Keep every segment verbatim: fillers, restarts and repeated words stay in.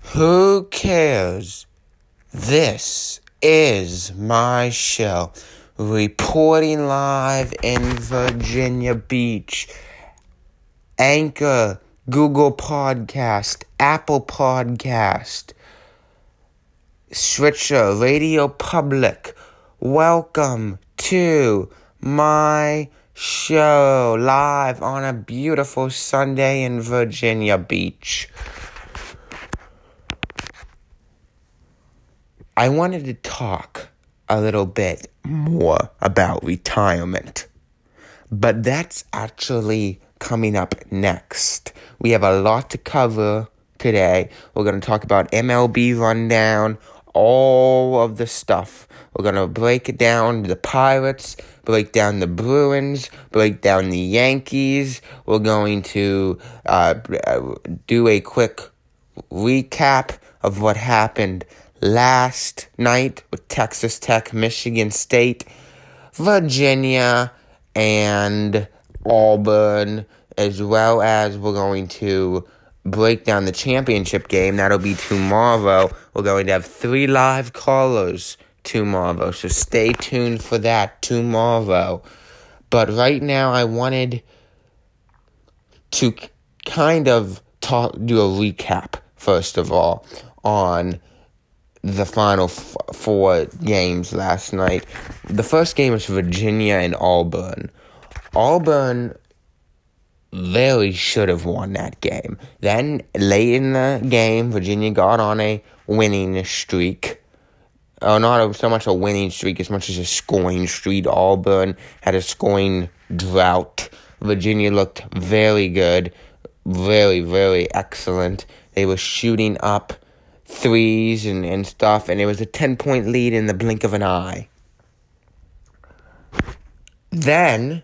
Who cares? This is my show. Reporting live in Virginia Beach. Anchor, Google Podcast, Apple Podcast, Switcher, Radio Public. Welcome to my show live on a beautiful Sunday in Virginia Beach. I wanted to talk a little bit more about retirement, but that's actually coming up next. We have a lot to cover today. We're going to talk about M L B rundown, all of the stuff. We're going to break it down the Pirates, break down the Bruins, break down the Yankees. We're going to uh, do a quick recap of what happened last night with Texas Tech, Michigan State, Virginia, and Auburn, as well as we're going to break down the championship game. That'll be tomorrow. We're going to have three live callers tomorrow, so stay tuned for that tomorrow. But right now, I wanted to kind of talk, do a recap, first of all, on the final f- four games last night. The first game was Virginia and Auburn. Auburn really should have won that game. Then, late in the game, Virginia got on a winning streak. Oh, not a, so much a winning streak as much as a scoring streak. Auburn had a scoring drought. Virginia looked very good. Very, very excellent. They were shooting up threes and, and stuff, and it was a ten-point lead in the blink of an eye. Then,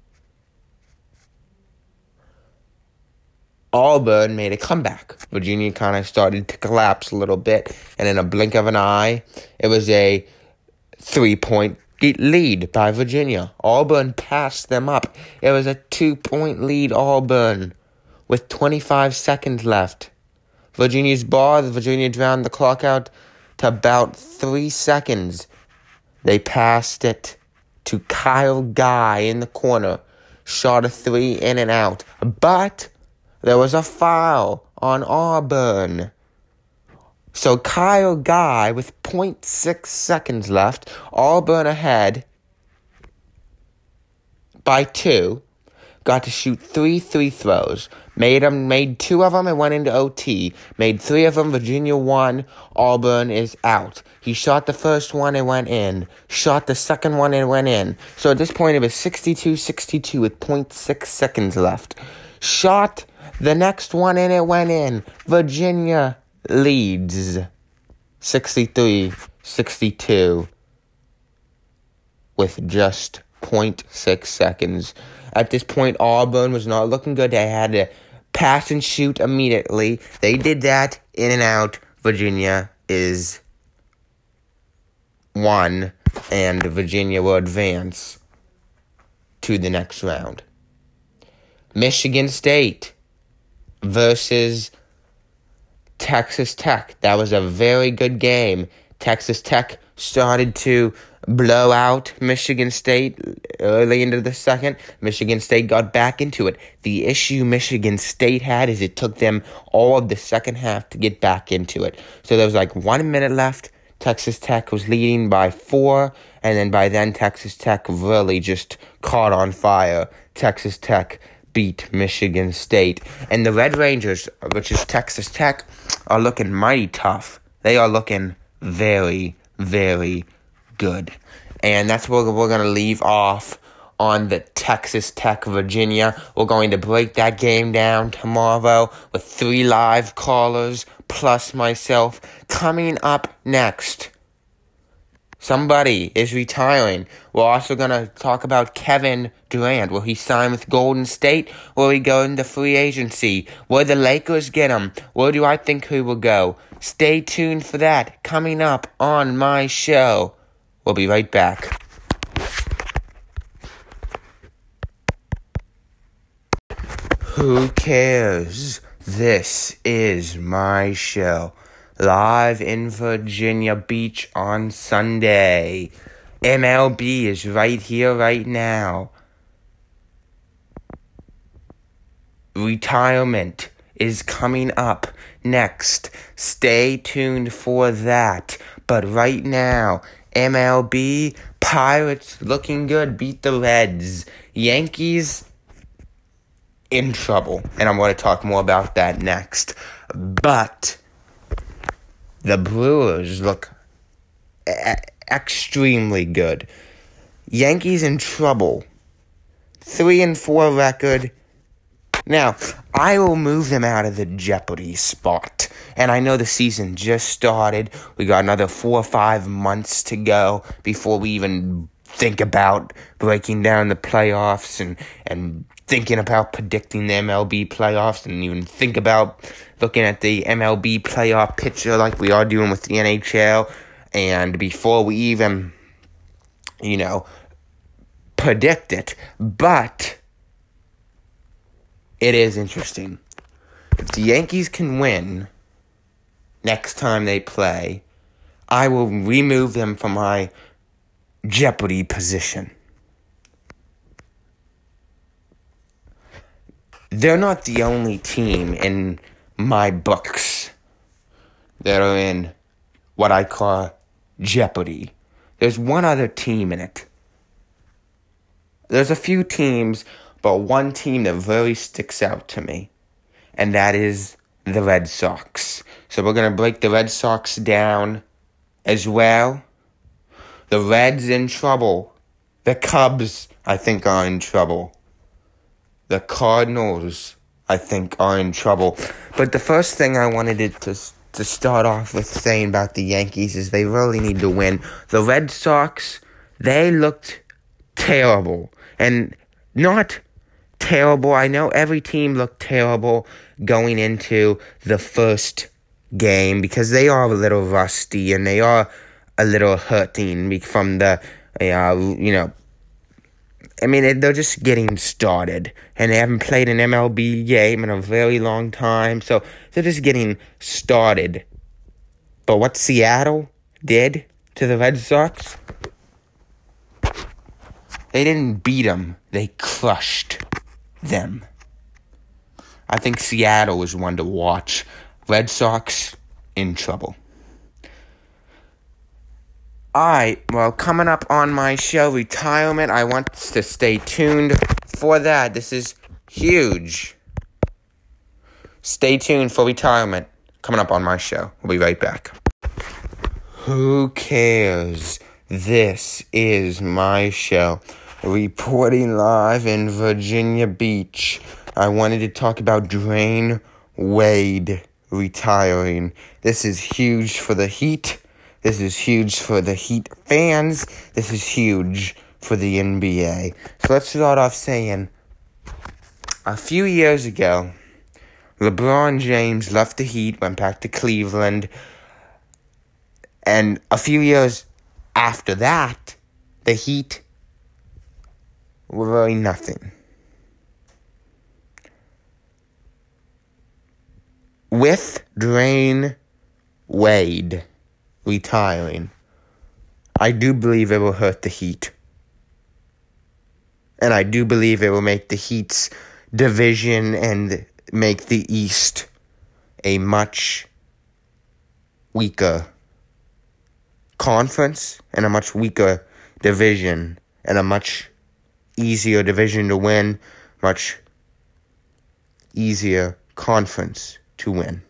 Auburn made a comeback. Virginia kind of started to collapse a little bit, and in a blink of an eye, it was a three-point lead by Virginia. Auburn passed them up. It was a two-point lead, Auburn, with twenty-five seconds left. Virginia's ball, Virginia drowned the clock out to about three seconds. They passed it to Kyle Guy in the corner. Shot a three in and out. But there was a foul on Auburn. So Kyle Guy, with zero point six seconds left, Auburn ahead by two, got to shoot three free throws. Made them, made two of them and went into O T. Made three of them. Virginia won. Auburn is out. He shot the first one and went in. Shot the second one and went in. So at this point it was sixty-two sixty-two with zero point six seconds left. Shot the next one and it went in. Virginia leads sixty-three sixty-two with just zero point six seconds. At this point, Auburn was not looking good. They had to pass and shoot immediately. They did that, in and out. Virginia is one, and Virginia will advance to the next round. Michigan State versus Texas Tech. That was a very good game. Texas Tech started to blow out Michigan State early into the second. Michigan State got back into it. The issue Michigan State had is it took them all of the second half to get back into it. So there was like one minute left. Texas Tech was leading by four, and then by then Texas Tech really just caught on fire. Texas Tech beat Michigan State. And the Red Rangers, which is Texas Tech, are looking mighty tough. They are looking very, very good. And that's where we're going to leave off on the Texas Tech Virginia. We're going to break that game down tomorrow with three live callers plus myself. Coming up next, somebody is retiring. We're also going to talk about Kevin Durant. Will he sign with Golden State? Will he go into free agency? Will the Lakers get him? Where do I think he will go? Stay tuned for that coming up on my show. We'll be right back. Who cares? This is my show. live in Virginia Beach on Sunday. M L B is right here, right now. Retirement is coming up next. Stay tuned for that. But right now, M L B, Pirates looking good, beat the Reds. Yankees in trouble, and I'm going to talk more about that next. But the Brewers look e- extremely good. Yankees in trouble. Three and four record. Now, I will move them out of the jeopardy spot. And I know the season just started. We got another four or five months to go before we even think about breaking down the playoffs and, and thinking about predicting the M L B playoffs and even think about looking at the M L B playoff picture like we are doing with the N H L. And before we even, you know, predict it. But it is interesting. If the Yankees can win next time they play, I will remove them from my jeopardy position. They're not the only team in my books that are in what I call jeopardy. There's one other team in it. There's a few teams, but one team that really sticks out to me, and that is the Red Sox. So we're going to break the Red Sox down as well. The Reds in trouble. The Cubs, I think, are in trouble. The Cardinals, I think, are in trouble. But the first thing I wanted to, to, to start off with saying about the Yankees is they really need to win. The Red Sox, they looked terrible. And not terrible. I know every team looked terrible going into the first game because they are a little rusty and they are a little hurting from the, uh, you know, I mean, they're just getting started and they haven't played an M L B game in a very long time, so they're just getting started. But what Seattle did to the Red Sox, they didn't beat them, they crushed them. I think Seattle is one to watch. Red Sox in trouble. Alright, well, coming up on my show, retirement, I want to stay tuned for that. This is huge. Stay tuned for retirement. Coming up on my show. We'll be right back. Who cares? This is my show. Reporting live in Virginia Beach. I wanted to talk about Dwayne Wade retiring. This is huge for the Heat. This is huge for the Heat fans. This is huge for the N B A. So let's start off saying, a few years ago, LeBron James left the Heat, went back to Cleveland, and a few years after that, the Heat were really nothing. With Dwayne Wade retiring, I do believe it will hurt the Heat. And I do believe it will make the Heat's division and make the East a much weaker conference and a much weaker division and a much easier division to win, much easier conference to win.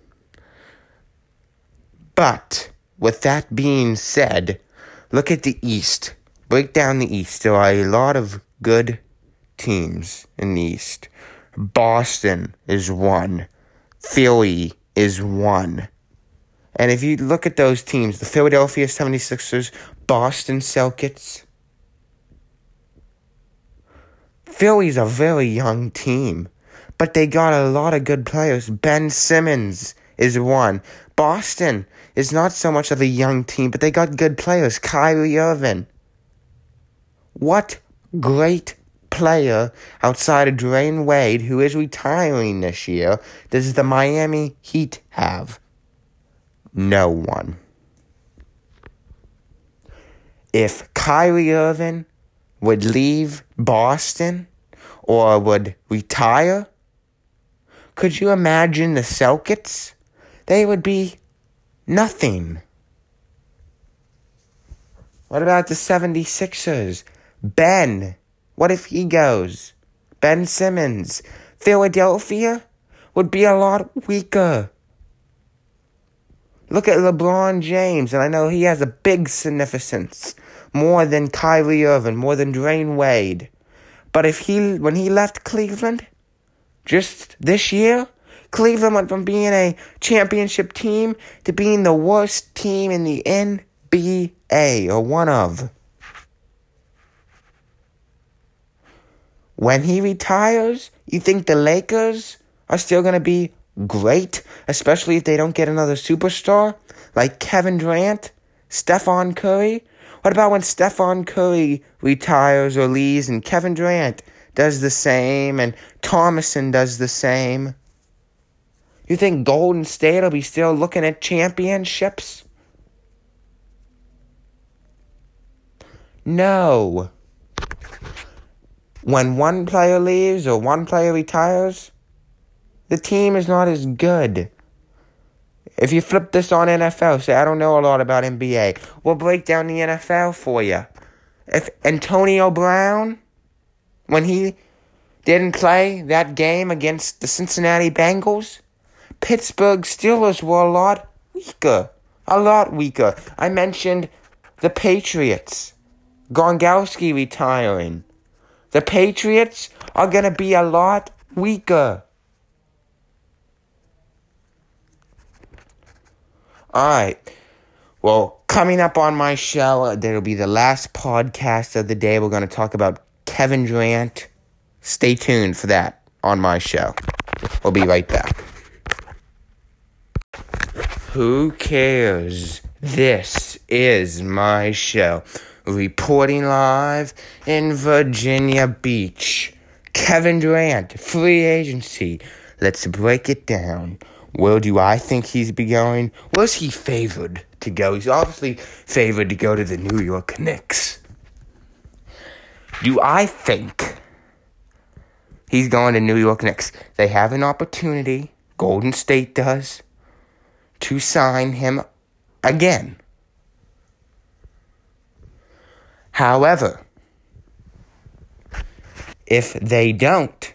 But with that being said, look at the East. Break down the East. There are a lot of good teams in the East. Boston is one. Philly is one. And if you look at those teams, the Philadelphia seventy-sixers, Boston Celtics, Philly's a very young team, but they got a lot of good players. Ben Simmons is one. Boston is not so much of a young team, but they got good players. Kyrie Irving. What great player outside of Dwayne Wade, who is retiring this year, does the Miami Heat have? No one. If Kyrie Irving would leave Boston or would retire, could you imagine the Celtics? They would be nothing. What about the seventy-sixers? Ben, what if he goes? Ben Simmons. Philadelphia would be a lot weaker. Look at LeBron James, and I know he has a big significance. More than Kyrie Irving, more than Dwayne Wade. But if he, when he left Cleveland, just this year, Cleveland went from being a championship team to being the worst team in the N B A, or one of. When he retires, you think the Lakers are still going to be great, especially if they don't get another superstar like Kevin Durant, Stephon Curry? What about when Stephon Curry retires or leaves and Kevin Durant does the same and Thomason does the same? You think Golden State will be still looking at championships? No. When one player leaves or one player retires, the team is not as good. If you flip this on N F L, say, I don't know a lot about N B A, we'll break down the N F L for you. If Antonio Brown, when he didn't play that game against the Cincinnati Bengals, Pittsburgh Steelers were a lot weaker. A lot weaker. I mentioned the Patriots. Gronkowski retiring. The Patriots are going to be a lot weaker. Alright. Well, coming up on my show, that'll be the last podcast of the day. We're going to talk about Kevin Durant. Stay tuned for that on my show. We'll be right back. Who cares? This is my show. Reporting live in Virginia Beach. Kevin Durant, free agency. Let's break it down. Where do I think he's be going? Where's he favored to go? He's obviously favored to go to the New York Knicks. Do I think he's going to New York Knicks? They have an opportunity, Golden State does, to sign him again. However, if they don't,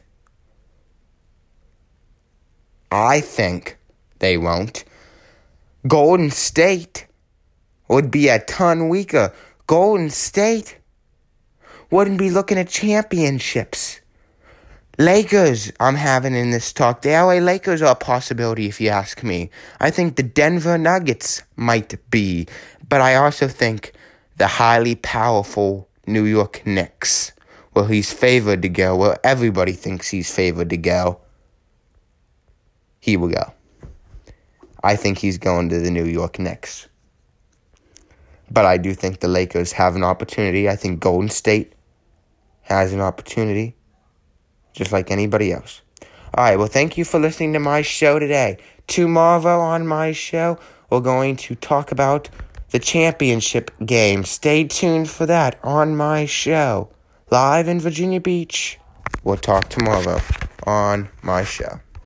I think they won't, Golden State would be a ton weaker. Golden State wouldn't be looking at championships. Lakers, I'm having in this talk. The L A Lakers are a possibility if you ask me. I think the Denver Nuggets might be. But I also think the highly powerful New York Knicks, where he's favored to go, where everybody thinks he's favored to go, he will go. I think he's going to the New York Knicks. But I do think the Lakers have an opportunity. I think Golden State has an opportunity, just like anybody else. All right, well, thank you for listening to my show today. Tomorrow on my show, we're going to talk about the championship game. Stay tuned for that on my show. Live in Virginia Beach. We'll talk tomorrow on my show.